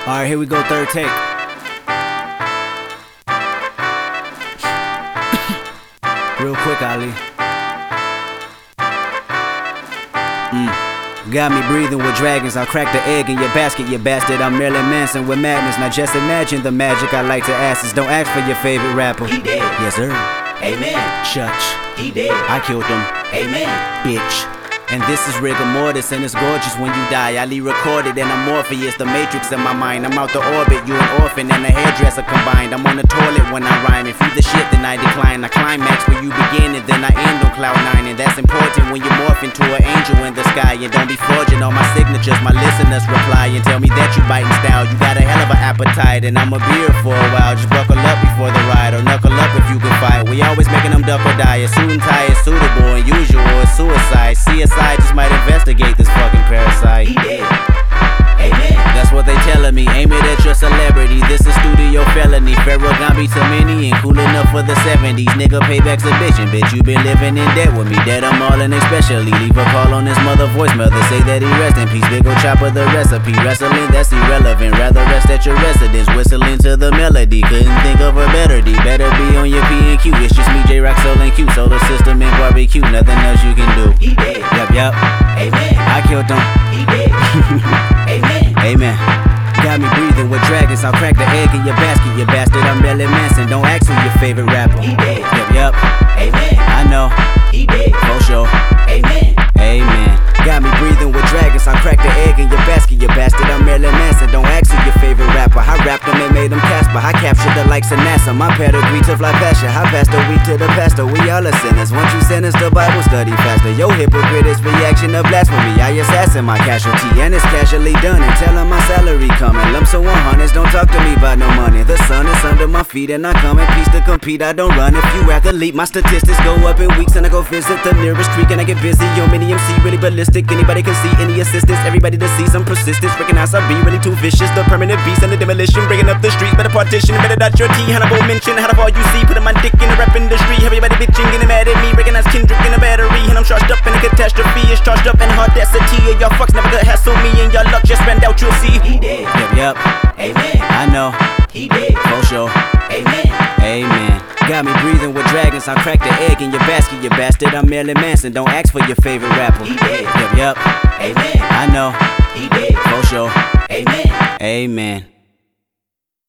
Alright, here we go, third take. Real quick, Ali. Got me breathing with dragons. I'll crack the egg in your basket, you bastard. I'm Marilyn Manson with madness. Now just imagine the magic I like to ask is don't ask for your favorite rapper. He dead. Yes, sir. Amen. Church. He dead. I killed him. Amen. Bitch. And this is rigor mortis, and it's gorgeous when you die. Ali recorded, and I'm Morpheus, the matrix in my mind. I'm out the orbit, you an orphan and a hairdresser combined. I'm on the toilet when I rhyme. If you the shit, then I decline. I climax where you begin, and then I end on cloud 9. And that's important when you morph into an angel in the sky. And don't be forging all my signatures. My listeners reply and tell me that you biting style. You got a hell of an appetite, and I'm a beer for a while. Just buckle up before the ride, or knuckle up if you can fight. We always making them duck or die. A suit and tie is suitable, and usual is suicide. CSI just might investigate this fucking parasite. He dead. Amen. That's what they telling me. Aim it at your celebrity. This is studio felony. Pharaoh Gambi to many and cool enough for the 70s. Nigga, payback's a bitchin'. Bitch, you been living in debt with me. Dead I'm all in especially. Leave a call on his mother voicemail to say that he rest in peace. Big ol' chopper the recipe. Wrestling, that's irrelevant. Rather rest at your residence. Whistling to the melody. Couldn't think of a better D. Better be on your P and Q. It's just me, J-Rock, Soul and Q. Solar system and barbecue. Nothing else you can do. He dead. Yup. Amen. I killed him. He dead. Amen. Amen. Got me breathing with dragons. I'll crack the egg in your basket, you bastard. I'm Marilyn Manson. Don't ask who your favorite rapper. He dead. Yup. Amen. I know. He dead. For sure. Amen. Amen. Got me breathing with dragons. I'll crack the egg in your basket, you bastard. I'm Marilyn Manson. Don't ask who your favorite rapper. I rapped them and made them Casper. I captured the likes of NASA. My pedigree to fly past ya. I passed the week to the pastor. We all are sinners. Once you sentence the Bible study faster. Yo, hypocrite is reaction of blasphemy. I assassin my casualty, and it's casually done. And tell him my salary coming. Lump so 100s. Don't talk to me about no money. The sun is under my feet, and I come in peace to compete. I don't run. If you athlete, my statistics go up in weeks, and I go visit the nearest creek, and I get busy. Yo, mini MC, really ballistic. Anybody can see any assistance. Everybody to see some persistence. Recognize I be really too vicious. The permanent beast and the demolition. Breaking up the streets. Better partition. Better dot your T. Hannibal mention. How the fall you see. Putting my dick in the rap industry. Everybody bitching, getting mad at me. Recognize Kendrick in a battery. And I'm charged up in a catastrophe. It's charged up in audacity. And y'all fucks never could hassle me. And y'all luck just ran out. You'll see. He dead. Yup. Amen. I know. He dead. For sure. Amen. Amen. Got me breathing with dragons. I'll crack the egg in your basket, you bastard. I'm Marilyn Manson. Don't ask for your favorite rapper. He dead. Yup. Amen. I know. He dead. For sure. Amen. Amen.